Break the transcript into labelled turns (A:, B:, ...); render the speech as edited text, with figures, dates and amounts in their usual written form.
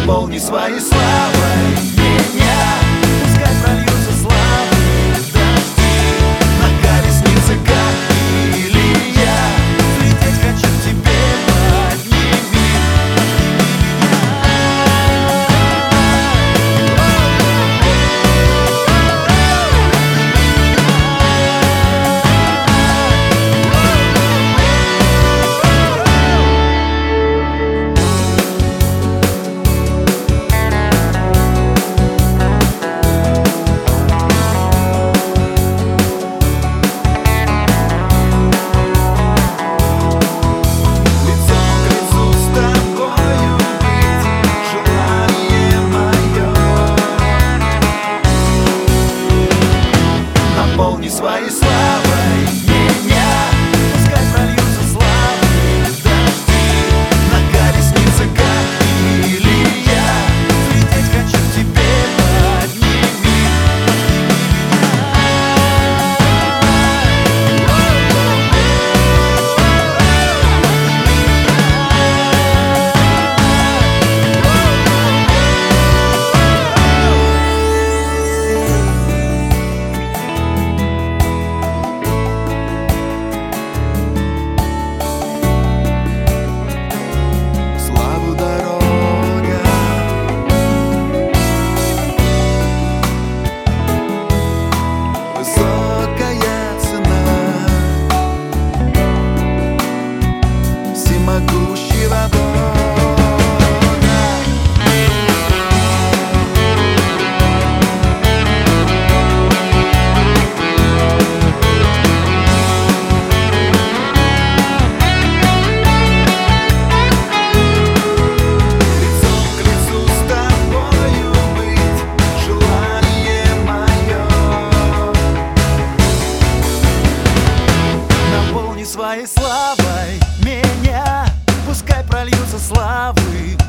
A: Наполни своей славой меня, пускай прольются славы дожди на колеснице, как Илия. Взлететь хочу к тебе, подними, своей славой меня, пускай прольются славы дожди на колеснице, как Илия. Взлететь хочу к тебе, подними, могущего Бога. Лицом к лицу с тобою быть, желание мое. Наполни своей славой меня, пускай прольются славы